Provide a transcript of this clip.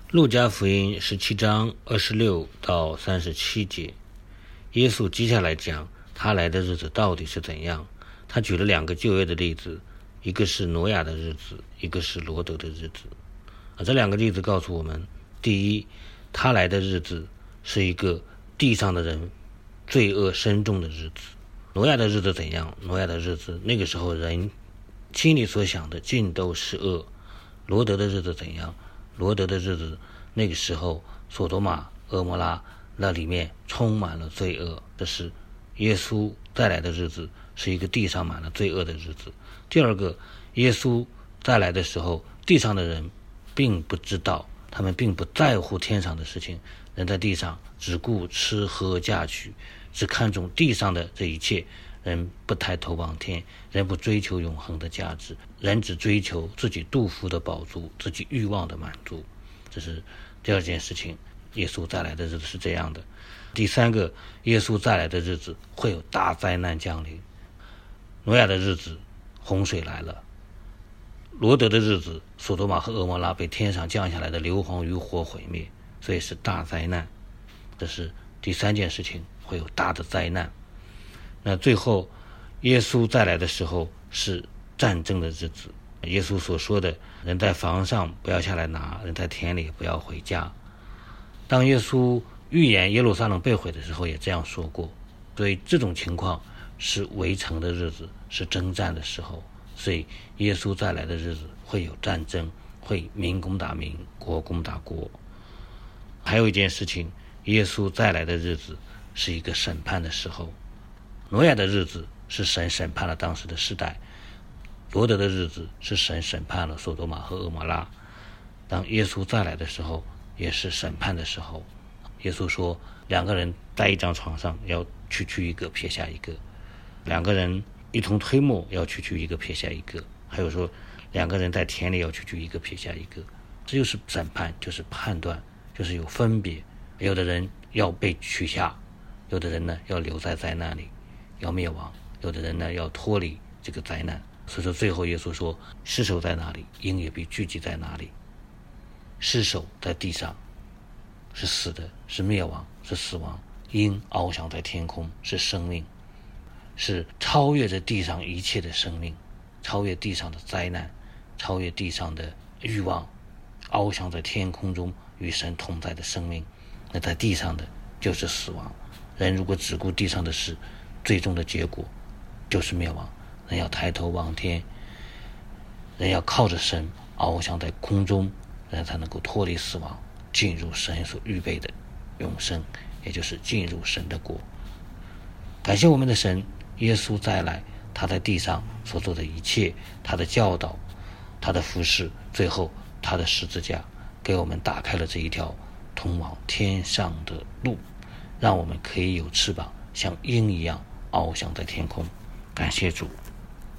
路加福音17章26到37节，耶稣接下来讲他来的日子到底是怎样。他举了两个旧约的例子，一个是挪亚的日子，一个是罗德的日子。这两个例子告诉我们，第一，他来的日子是一个地上的人罪恶深重的日子。挪亚的日子怎样？挪亚的日子，那个时候人心里所想的尽都是恶。罗德的日子怎样？罗德的日子，那个时候索多玛、蛾摩拉那里面充满了罪恶。这是耶稣再来的日子，是一个地上满了罪恶的日子。第二个，耶稣再来的时候，地上的人并不知道，他们并不在乎天上的事情，人在地上只顾吃喝嫁娶，只看重地上的这一切，人不抬头望天，人不追求永恒的价值，人只追求自己肚腹的饱足，自己欲望的满足。这是第二件事情，耶稣再来的日子是这样的。第三个，耶稣再来的日子会有大灾难降临。挪亚的日子，洪水来了；罗德的日子，索多玛和蛾摩拉被天上降下来的硫磺与火毁灭，所以是大灾难。这是第三件事情，会有大的灾难。那最后耶稣再来的时候是战争的日子。耶稣所说的，人在房上不要下来拿，人在田里不要回家。当耶稣预言耶路撒冷被毁的时候也这样说过。所以这种情况是围城的日子，是征战的时候。所以耶稣再来的日子会有战争，会民攻打民，国攻打国。还有一件事情，耶稣再来的日子是一个审判的时候。挪亚的日子是神审判了当时的世代，罗德的日子是神审判了索多玛和蛾摩拉。当耶稣再来的时候也是审判的时候。耶稣说，两个人在一张床上，要去一个撇下一个；两个人一同推磨，要去一个撇下一个；还有说两个人在田里，要去一个撇下一个。这就是审判，就是判断，就是有分别。有的人要被取下，有的人呢要留在灾难里，要灭亡；有的人呢要脱离这个灾难。所以说最后耶稣说，尸首在哪里，鹰也必聚集在哪里。尸首在地上是死的，是灭亡，是死亡；鹰翱翔在天空是生命，是超越着地上一切的生命，超越地上的灾难，超越地上的欲望，翱翔在天空中与神同在的生命。那在地上的就是死亡。人如果只顾地上的事，最终的结果就是灭亡。人要抬头望天，人要靠着神翱翔在空中，人才能够脱离死亡，进入神所预备的永生，也就是进入神的国。感谢我们的神，耶稣再来，他在地上所做的一切，他的教导，他的服事，最后他的十字架，给我们打开了这一条通往天上的路，让我们可以有翅膀，像鹰一样翱翔在天空。感谢主。